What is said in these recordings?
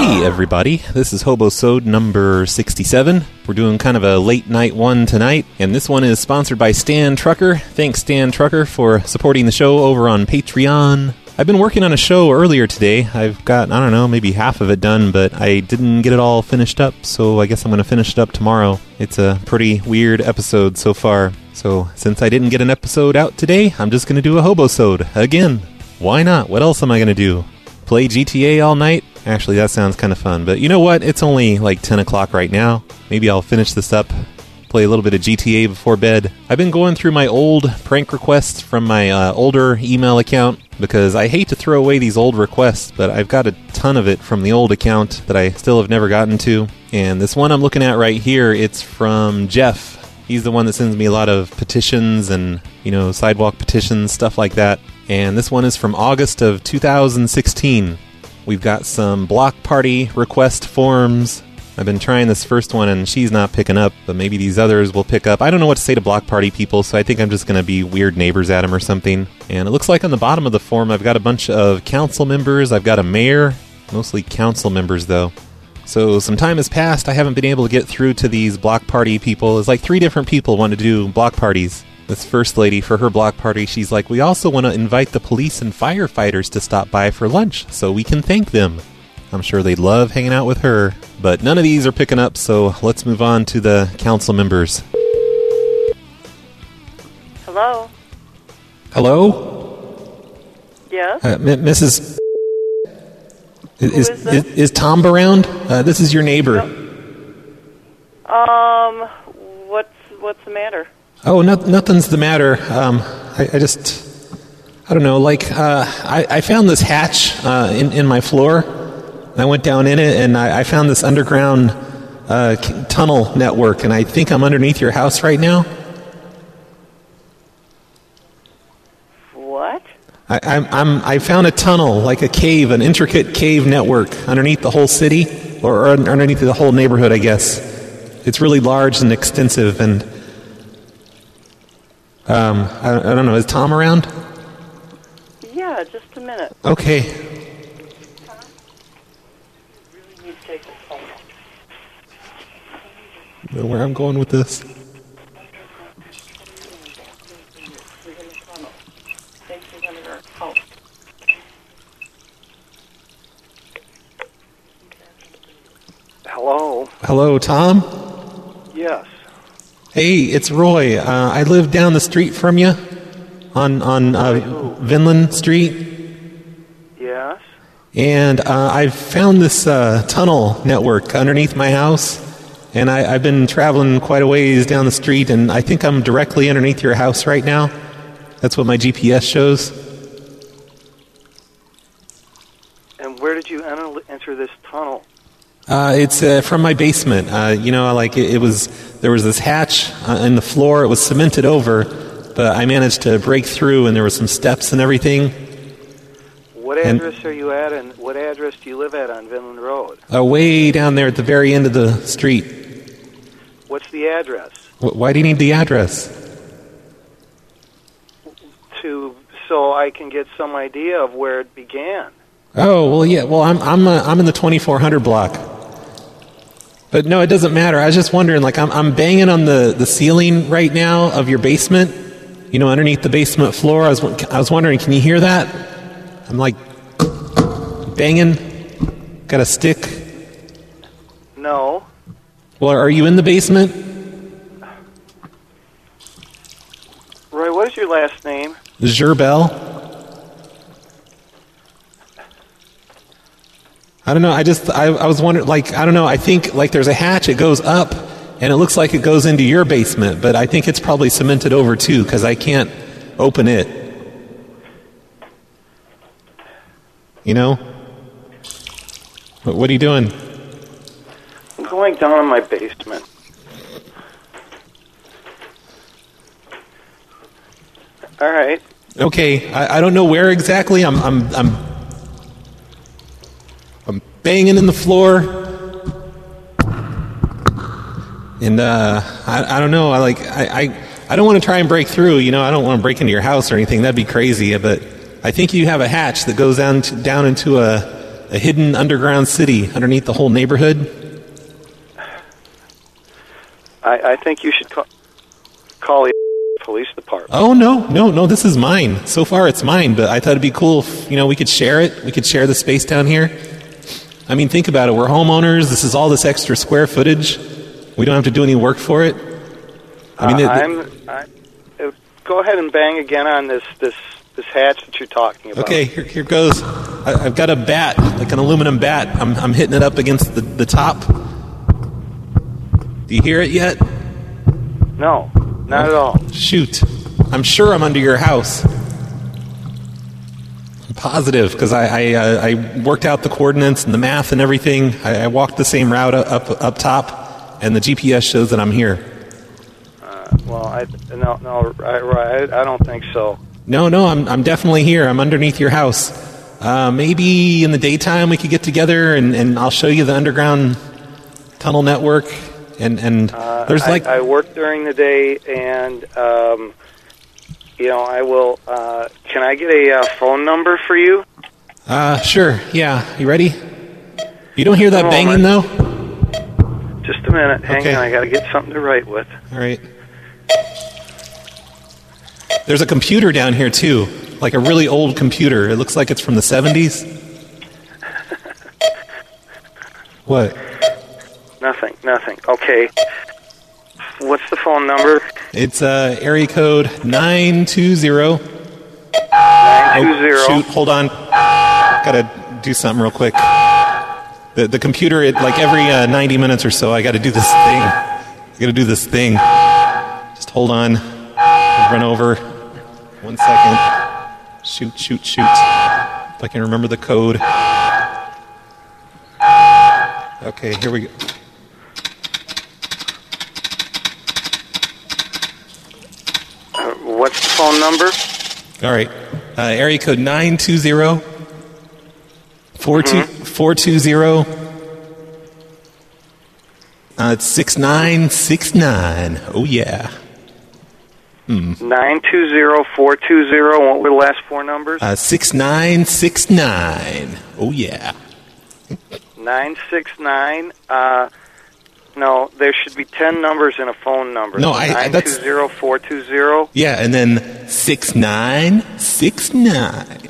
Hey everybody, this is Hobosode number 67. We're doing kind of a late night one tonight, and this one is sponsored by Stan Trucker. Thanks Stan Trucker for supporting the show over on Patreon. I've been working on a show earlier today. I've got, I don't know, maybe half of it done, but I didn't get it all finished up, so I guess I'm going to finish it up tomorrow. It's a pretty weird episode so far. So since I didn't get an episode out today, I'm just going to do a Hobosode again. Why not? What else am I going to do? Play GTA all night? Actually, that sounds kind of fun. But you know what? It's only like 10 o'clock right now. Maybe I'll finish this up, play a little bit of GTA before bed. I've been going through my old prank requests from my older email account because I hate to throw away these old requests, but I've got a ton of it from the old account that I still have never gotten to. And this one I'm looking at right here, it's from Jeff. He's the one that sends me a lot of petitions and, you know, sidewalk petitions, stuff like that. And this one is from August of 2016. We've got some block party request forms. I've been trying this first one and she's not picking up, but maybe these others will pick up. I don't know what to say to block party people, so I think I'm just going to be weird neighbors at them or something. And it looks like on the bottom of the form I've got a bunch of council members. I've got a mayor, mostly council members though. So some time has passed. I haven't been able to get through to these block party people. It's like 3 different people want to do block parties. This first lady, for her block party, she's like, we also want to invite the police and firefighters to stop by for lunch so we can thank them. I'm sure they'd love hanging out with her. But none of these are picking up, so let's move on to the council members. Hello? Hello? Yes? Mrs. Is Tom around? This is your neighbor. What's the matter? Oh, nothing's the matter. I don't know, like, I found this hatch in my floor. I went down in it, and I found this underground tunnel network, and I think I'm underneath your house right now. What? I found a tunnel, like a cave, an intricate cave network underneath the whole city, or underneath the whole neighborhood, I guess. It's really large and extensive, and I don't know. Is Tom around? Yeah, just a minute. Okay. Know where I'm going with this? Hello? Hello, Tom? Yes. Hey, it's Roy. I live down the street from you on Vinland Street. Yes? And I've found this tunnel network underneath my house. And I've been traveling quite a ways down the street, and I think I'm directly underneath your house right now. That's what my GPS shows. And where did you enter this tunnel? It's from my basement. There was this hatch in the floor. It was cemented over, but I managed to break through, and there were some steps and everything. What address are you at, and what address do you live at on Vinland Road? Way down there at the very end of the street. What's the address? Why do you need the address? So I can get some idea of where it began. Oh, well, yeah. Well, I'm in the 2400 block. But no, it doesn't matter. I was just wondering, like, I'm banging on the ceiling right now of your basement. You know, underneath the basement floor. I was wondering, can you hear that? I'm like banging. Got a stick. No. Well, are you in the basement? Roy, what is your last name? Gerbel. I don't know. I was wondering, like, I don't know. I think, like, there's a hatch. It goes up, and it looks like it goes into your basement, but I think it's probably cemented over, too, because I can't open it. You know? What are you doing? I'm going down in my basement. All right. Okay. I don't know where exactly. I'm banging in the floor, and I don't know. I don't want to try and break through. You know, I don't want to break into your house or anything. That'd be crazy. But I think you have a hatch that goes down into a hidden underground city underneath the whole neighborhood. I think you should call the police department. Oh, no, this is mine. So far it's mine, but I thought it'd be cool if, we could share it. We could share the space down here. I mean, think about it. We're homeowners. This is all this extra square footage. We don't have to do any work for it. I mean, go ahead and bang again on this hatch that you're talking about. Okay, here goes. I've got a bat, like an aluminum bat. I'm hitting it up against the top. Do you hear it yet? No, not at all. Shoot. I'm sure I'm under your house. I'm positive, because I worked out the coordinates and the math and everything. I walked the same route up top, and the GPS shows that I'm here. I don't think so. No, I'm definitely here. I'm underneath your house. Maybe in the daytime we could get together, and I'll show you the underground tunnel network. And there's I work during the day, and I will. Can I get a phone number for you? Sure. Yeah. You ready? You don't hear that banging though? Just a minute. Hang on. I got to get something to write with. All right. There's a computer down here too, like a really old computer. It looks like it's from the 70s. What? Nothing. Okay. What's the phone number? It's area code 920. 920. Oh, shoot, hold on. Gotta do something real quick. The computer, like every 90 minutes or so, I gotta do this thing. Just hold on. Run over. 1 second. Shoot. If I can remember the code. Okay, here we go. What's the phone number? All right. Area code 920 420 it's 6969. Oh, yeah. 920-420. What were the last four numbers? 6969. Oh, yeah. 969. No, there should be 10 numbers in a phone number. No, 920-420. Yeah, and then 6969.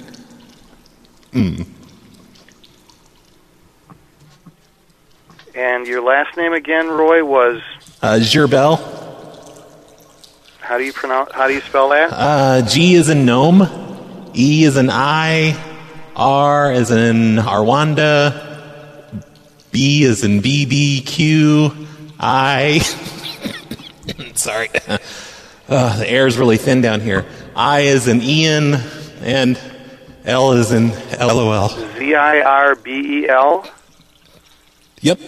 And your last name again, Roy, was? Gerbel. How do you spell that? G is in gnome, E is in I, R is in Arwanda, B is in BBQ, I. Sorry. The air is really thin down here. I is in Ian, and L is in LOL. Zirbel? Yep.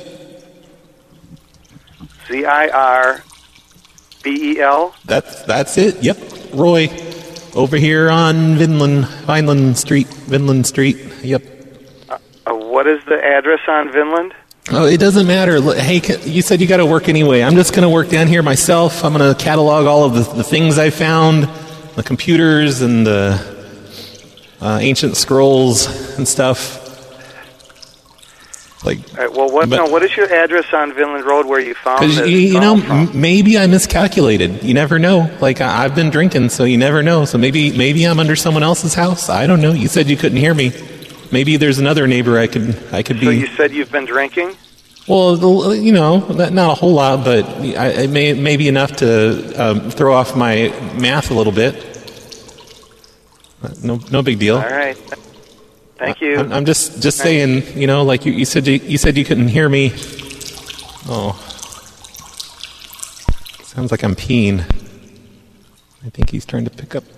Zirbel? That's it. Yep. Roy, over here on Vineland Street. Yep. What is the address on Vinland? Oh, it doesn't matter. Hey, you said you got to work anyway. I'm just going to work down here myself. I'm going to catalog all of the things I found, the computers and the ancient scrolls and stuff. Like, all right, well, what is your address on Vinland Road where you found this? Maybe I miscalculated. You never know. Like, I've been drinking, so you never know. So maybe I'm under someone else's house. I don't know. You said you couldn't hear me. Maybe there's another neighbor I could be. So you said you've been drinking? Well, not a whole lot, but it may be enough to throw off my math a little bit. No big deal. All right. Thank you. I'm just saying, like you said you couldn't hear me. Oh, sounds like I'm peeing. I think he's trying to pick up.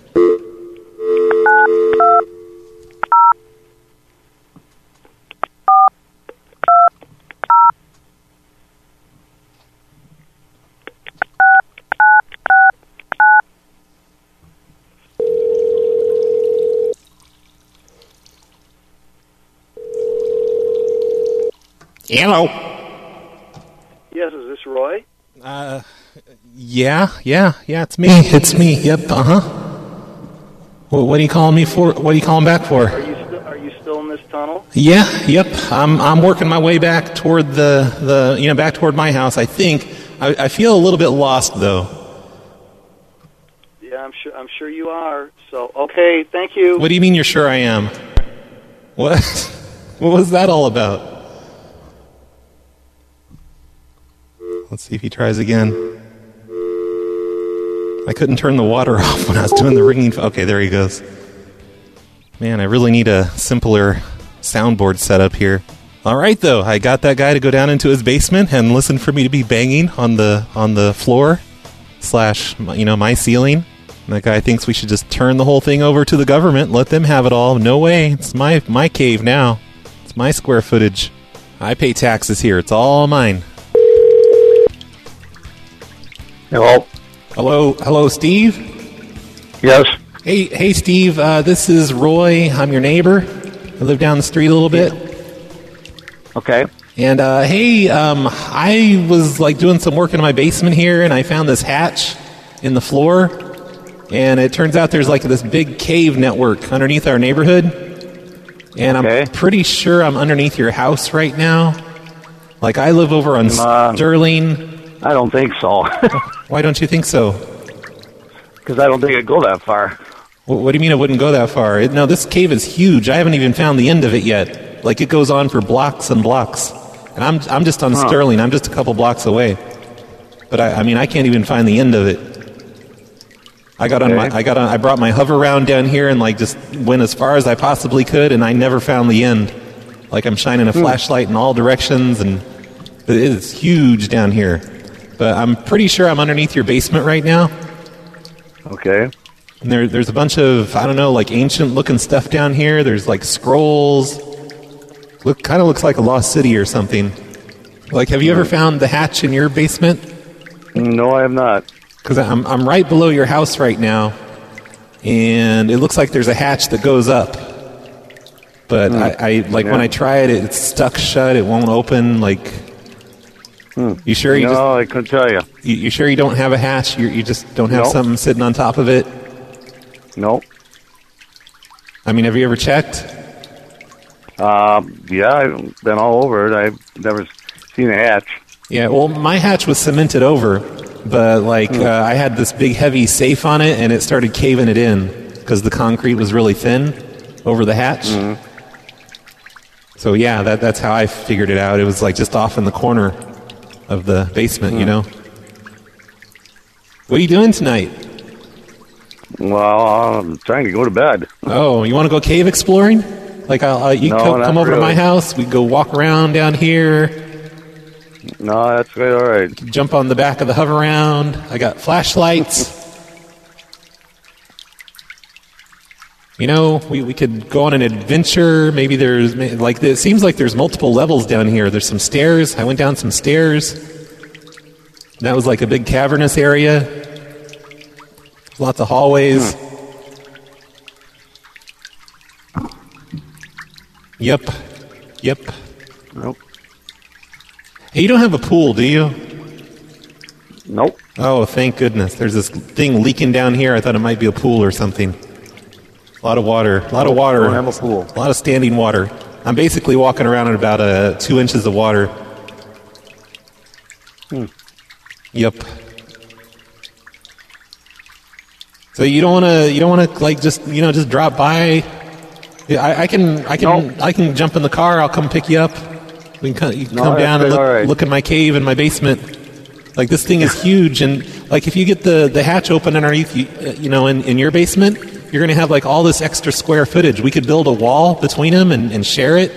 Hello. Yes, is this Roy? Yeah, it's me. It's me. Yep. What are you calling me for? What are you calling back for? Are you still in this tunnel? Yeah, yep. I'm working my way back toward the back toward my house. I think I feel a little bit lost though. Yeah, I'm sure you are. So, okay, thank you. What do you mean you're sure I am? What? What was that all about? Let's see if he tries again. I couldn't turn the water off when I was doing the ringing. Okay, there he goes. Man, I really need a simpler soundboard setup here. All right, though, I got that guy to go down into his basement and listen for me to be banging on the floor / my ceiling. And that guy thinks we should just turn the whole thing over to the government, let them have it all. No way, it's my cave now. It's my square footage. I pay taxes here. It's all mine. Hello, Steve? Yes. Hey, Steve, this is Roy. I'm your neighbor. I live down the street a little bit. Okay. And, hey, I was, doing some work in my basement here, and I found this hatch in the floor. And it turns out there's, this big cave network underneath our neighborhood. And I'm pretty sure I'm underneath your house right now. I live over on Sterling. I don't think so. Why don't you think so? Because I don't think it'd go that far. What do you mean it wouldn't go that far? No, this cave is huge. I haven't even found the end of it yet. It goes on for blocks and blocks. And I'm just on Sterling. I'm just a couple blocks away. But I can't even find the end of it. I brought my hover round down here and just went as far as I possibly could, and I never found the end. I'm shining a flashlight in all directions, and it is huge down here. But I'm pretty sure I'm underneath your basement right now. Okay. And there's a bunch of, ancient-looking stuff down here. There's, scrolls. Kind of looks like a lost city or something. Have you ever found the hatch in your basement? No, I have not. Because I'm right below your house right now, and it looks like there's a hatch that goes up. But when I try it, it's stuck shut. It won't open. You sure you No, I couldn't tell you. You sure you don't have a hatch? You just don't have something sitting on top of it? Nope. Have you ever checked? Yeah, I've been all over it. I've never seen a hatch. Yeah, well, my hatch was cemented over, but I had this big heavy safe on it, and it started caving it in because the concrete was really thin over the hatch. Mm-hmm. So yeah, that's how I figured it out. It was just off in the corner of the basement, What are you doing tonight? Well, I'm trying to go to bed. Oh, you want to go cave exploring? You come over to my house. We go walk around down here. No, that's all right. Jump on the back of the hover round. I got flashlights. We could go on an adventure. Maybe it seems like there's multiple levels down here. There's some stairs. I went down some stairs. That was a big cavernous area. Lots of hallways. Yep. Nope. Hey, you don't have a pool, do you? Nope. Oh, thank goodness. There's this thing leaking down here. I thought it might be a pool or something. A lot of water. Don't have a pool. A lot of standing water. I'm basically walking around in about 2 inches of water. Yep. So you don't want to just drop by. I can jump in the car. I'll come pick you up. You can come down and look at my cave in my basement. This thing is huge, and if you get the hatch open underneath in your basement, you're going to have all this extra square footage. We could build a wall between them and share it.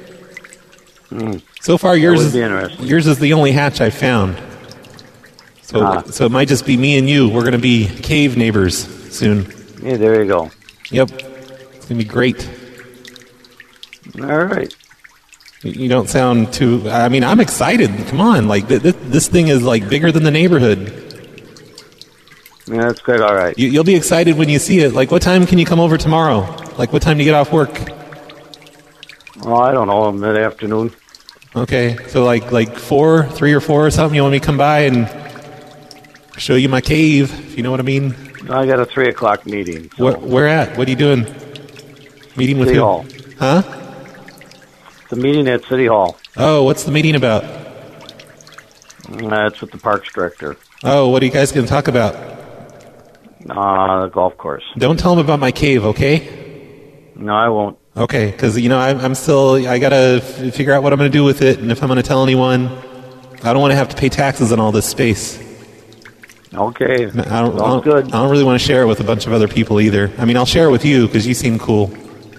So far, yours is the only hatch I've found. So it might just be me and you. We're going to be cave neighbors soon. Yeah, there you go. Yep, it's going to be great. All right. You don't sound too... I'm excited. Come on. This thing is, bigger than the neighborhood. Yeah, that's good. All right. You'll be excited when you see it. What time can you come over tomorrow? What time do you get off work? Oh, I don't know. Mid-afternoon. Okay. So, 3 or 4 or something? You want me to come by and show you my cave, if you know what I mean? I got a 3 o'clock meeting. So. Where at? What are you doing? Meeting with City who? Hall. Huh? The meeting at City Hall. Oh, what's the meeting about? It's with the Parks Director. Oh, what are you guys going to talk about? The golf course. Don't tell them about my cave, okay? No, I won't. Okay, because, I'm still, I got to figure out what I'm going to do with it, and if I'm going to tell anyone, I don't want to have to pay taxes on all this space. Okay. Sounds good. I don't really want to share it with a bunch of other people either. I mean, I'll share it with you because you seem cool.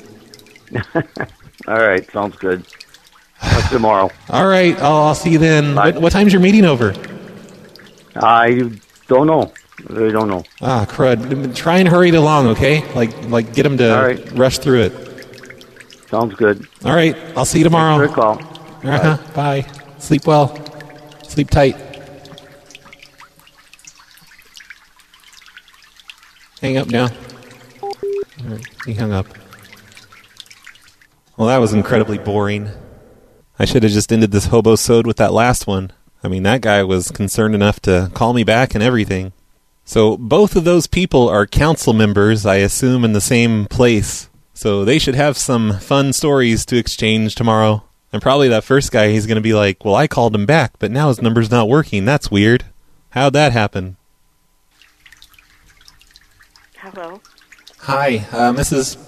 All right, sounds good. Talk to you tomorrow. All right, I'll see you then. What time's your meeting over? I don't know. I really don't know. Ah, crud. Try and hurry it along, okay? Like get them to rush through it. Sounds good. All right, I'll see you tomorrow. Thanks for the call. Bye. Sleep well. Sleep tight. Hang up now. All right, he hung up. Well, that was incredibly boring. I should have just ended this hobo-sode with that last one. I mean, that guy was concerned enough to call me back and everything. So both of those people are council members, I assume, in the same place. So they should have some fun stories to exchange tomorrow. And probably that first guy, he's going to be like, well, I called him back, but now his number's not working. That's weird. How'd that happen? Hello. Hi, Mrs.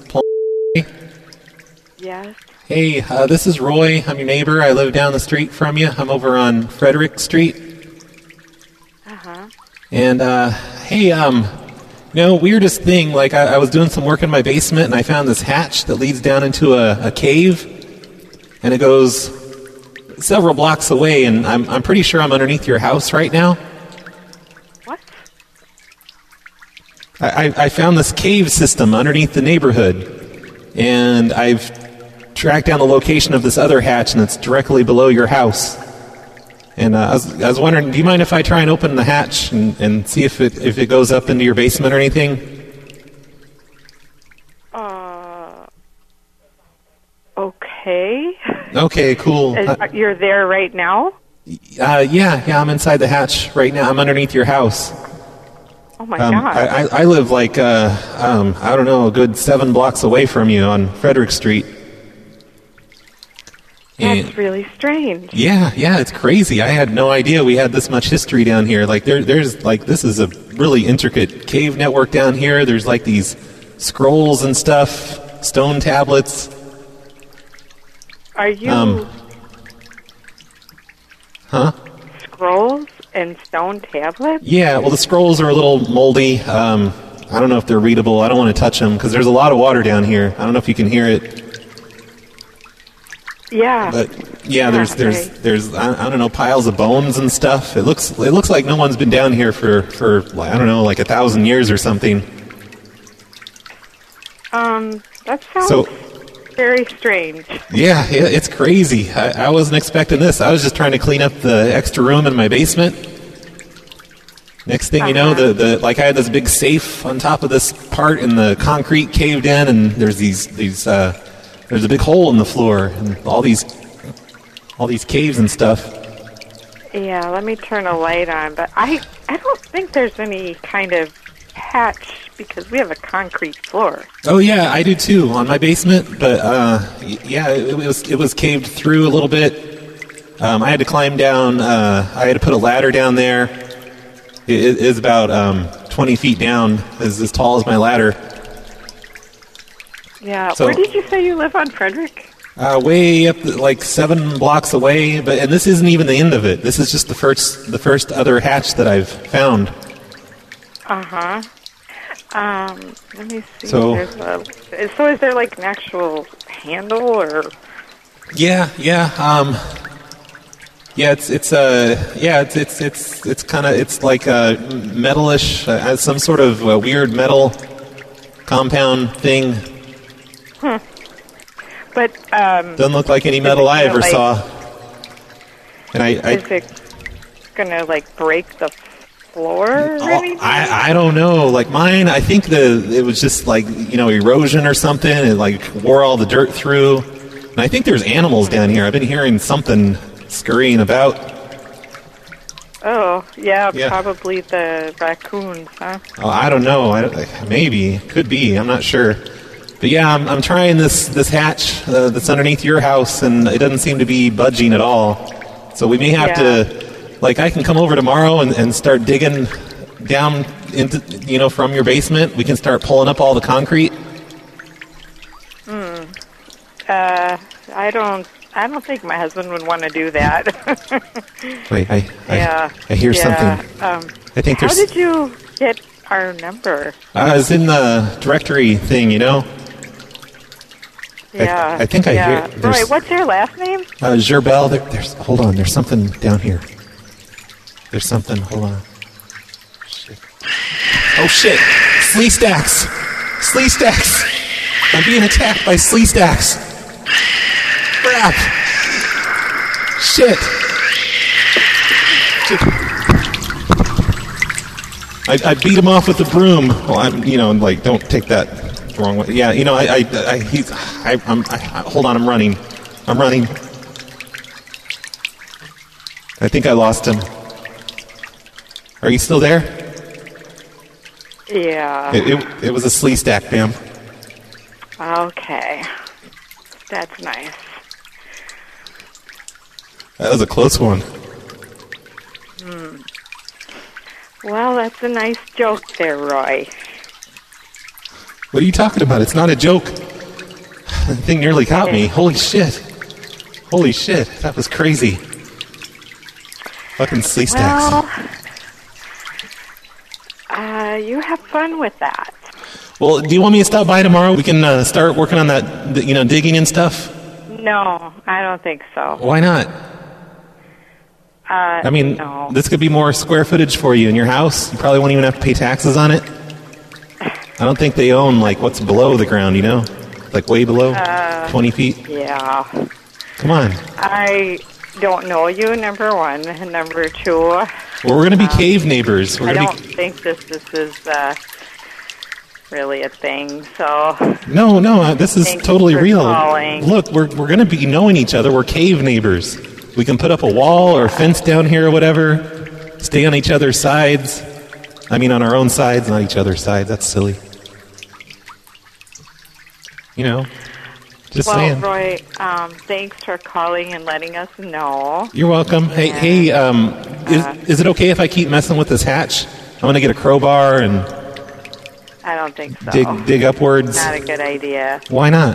Yes. Hey, this is Roy. I'm your neighbor. I live down the street from you. I'm over on Frederick Street. Uh-huh. And, hey, weirdest thing, like, I was doing some work in my basement, and I found this hatch that leads down into a cave, and it goes several blocks away, and I'm pretty sure I'm underneath your house right now. What? I found this cave system underneath the neighborhood, and I've tracked down the location of this other hatch, and it's directly below your house. And I was wondering, do you mind if I try and open the hatch and see if it goes up into your basement or anything? Okay. Okay, cool. You're there right now? Yeah, I'm inside the hatch right now. I'm underneath your house. Oh my God. I live like, I don't know, a good 7 blocks away from you on Frederick Street. That's really strange. Yeah, it's crazy. I had no idea we had this much history down here. Like, there's like, this is a really intricate cave network down here. There's like these scrolls and stuff, stone tablets. Are you... Scrolls and stone tablets? Yeah, well, the scrolls are a little moldy. I don't know if they're readable. I don't want to touch them because there's a lot of water down here. I don't know if you can hear it. Yeah. But yeah, there's I don't know, piles of bones and stuff. It looks like no one's been down here for I don't know, like 1,000 years or something. That sounds very strange. Yeah, it's crazy. I wasn't expecting this. I was just trying to clean up the extra room in my basement. Next thing you know, the I had this big safe on top of this part, and the concrete caved in, and there's there's a big hole in the floor, and all these caves and stuff. Yeah, let me turn a light on, but I don't think there's any kind of hatch because we have a concrete floor. Oh yeah, I do too on my basement, but yeah, it was caved through a little bit. I had to climb down. I had to put a ladder down there. It is about 20 feet down, as tall as my ladder. Yeah. So, where did you say you live on Frederick? Way up, like 7 blocks away. And this isn't even the end of it. This is just the first other hatch that I've found. Let me see. So is there like an actual handle or? Yeah. It's kind of, it's like a metalish, some sort of weird metal compound thing. But doesn't look like any metal I ever saw. And is it gonna like break the floor or anything? I don't know. Like mine, I think it was just like, erosion or something. It like wore all the dirt through. And I think there's animals down here. I've been hearing something scurrying about. Oh, yeah, probably the raccoons, huh? Oh, I don't know. Maybe. Could be. I'm not sure. But yeah, I'm trying this hatch that's underneath your house, and it doesn't seem to be budging at all. So we may have to, like, I can come over tomorrow and start digging down into, from your basement. We can start pulling up all the concrete. I don't think my husband would want to do that. Wait, I hear something. I think how did you get our number? It's in the directory thing, Yeah. I think I hear. Roy, what's your last name? Gerbel. Hold on. There's something down here. There's something. Hold on. Shit. Oh shit! Slee stacks. I'm being attacked by slee stacks. Crap! Shit! I beat him off with the broom. Well, don't take that the wrong way. Yeah, hold on, I'm running. I think I lost him. Are you still there? Yeah. It was a slee stack, ma'am. Okay. That's nice. That was a close one. Well, that's a nice joke there, Roy. What are you talking about? It's not a joke. The thing nearly got me. Holy shit. That was crazy. Fucking slee stacks. Well, you have fun with that. Well, do you want me to stop by tomorrow? We can start working on that, digging and stuff? No, I don't think so. Why not? No. This could be more square footage for you in your house. You probably won't even have to pay taxes on it. I don't think they own, what's below the ground, Like way below? 20 feet? Yeah. Come on. I don't know you, number one. And number two... Well, we're going to be cave neighbors. I don't think this is really a thing, so... No, this is totally real. Calling. Look, we're going to be knowing each other. We're cave neighbors. We can put up a wall or a fence down here or whatever. Stay on each other's sides. I mean, on our own sides, not each other's sides. That's silly. Just saying. Well, Roy, thanks for calling and letting us know. You're welcome. Hey, is it okay if I keep messing with this hatch? I'm going to get a crowbar and... I don't think so. Dig upwards. Not a good idea. Why not?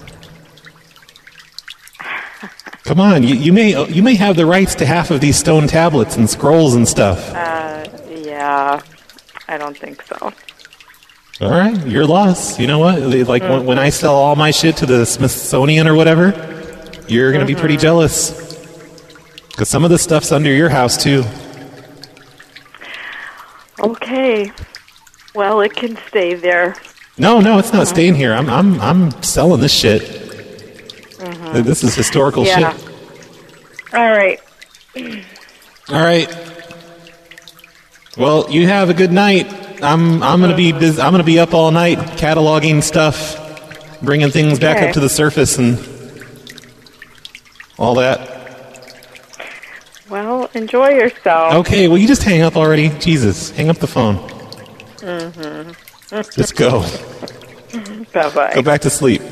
Come on, you may have the rights to half of these stone tablets and scrolls and stuff. Yeah, I don't think so. All right, your loss. You know what? When I sell all my shit to the Smithsonian or whatever, you're going to be pretty jealous. Because some of the stuff's under your house too. Okay. Well, it can stay there. No, it's not staying here. I'm selling this shit. This is historical shit. All right. Well, you have a good night. I'm gonna be busy. I'm gonna be up all night cataloging stuff, bringing things back up to the surface and all that. Well, enjoy yourself. Okay. Well, you just hang up already. Jesus, hang up the phone. Just go. Bye-bye. Go back to sleep.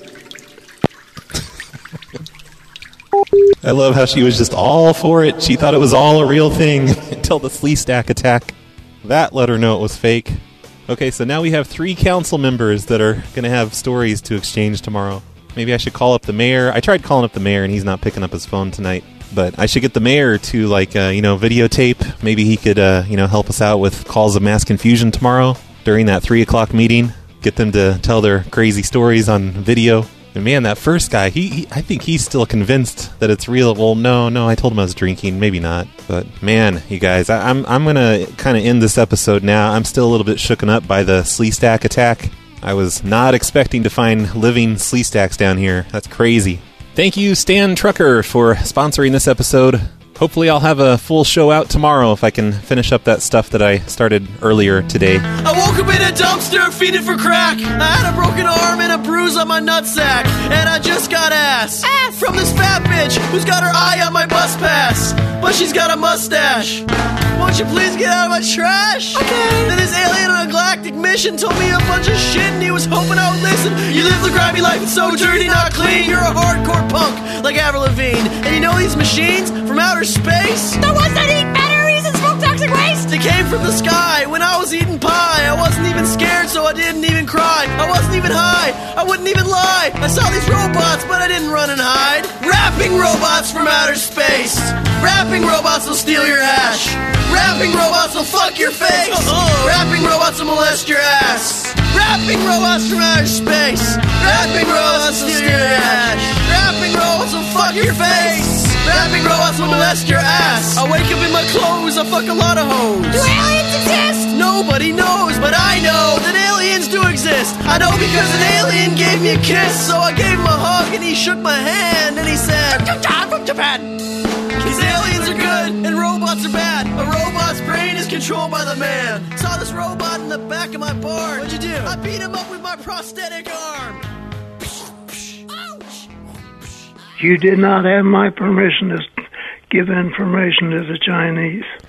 I love how she was just all for it. She thought it was all a real thing until the slee stack attack. That let her know it was fake. Okay, so now we have 3 council members that are going to have stories to exchange tomorrow. Maybe I should call up the mayor. I tried calling up the mayor, and he's not picking up his phone tonight. But I should get the mayor to, videotape. Maybe he could, help us out with calls of mass confusion tomorrow during that 3 o'clock meeting. Get them to tell their crazy stories on video. And man, that first guy, I think he's still convinced that it's real. Well, no, I told him I was drinking. Maybe not. But man, you guys, I'm going to kind of end this episode now. I'm still a little bit shooken up by the slee stack attack. I was not expecting to find living slee stacks down here. That's crazy. Thank you, Stan Trucker, for sponsoring this episode. Hopefully I'll have a full show out tomorrow if I can finish up that stuff that I started earlier today. I woke up in a dumpster feeding for crack. I had a broken arm and a bruise on my nutsack. And I just got ass from this fat bitch who's got her eye on my bus pass. but she's got a mustache. Won't you please get out of my trash? Okay. Then this alien on a galactic mission told me a bunch of shit and he was hoping I would listen. You live the grimy life, it's so dirty, not clean. You're a hardcore punk like Avril Lavigne. And you know these machines from outer space? The ones that eat batteries and smoke toxic waste? They came from the sky when I was eating pie. I wasn't even scared, so I didn't even cry. I wasn't even high, I wouldn't even lie. I saw these robots, but I didn't run and hide. Rapping robots from outer space. Rapping robots will steal your hash. Rapping robots will fuck your face. Rapping robots will molest your ass. Rapping robots from outer space. Rapping robots will steal your hash. Rapping robots will fuck your face. Rapping robots will molest your ass. I wake up in my clothes, I fuck a lot of hoes. Do aliens exist? Nobody knows, but I know that aliens do exist. I know because an alien gave me a kiss. So I gave him a hug and he shook my hand and he said, I'm from Japan. These aliens are good and robots are bad. A robot's brain is controlled by the man. Saw this robot in the back of my barn. What'd you do? I beat him up with my prosthetic arm. Ouch! You did not have my permission to give information to the Chinese.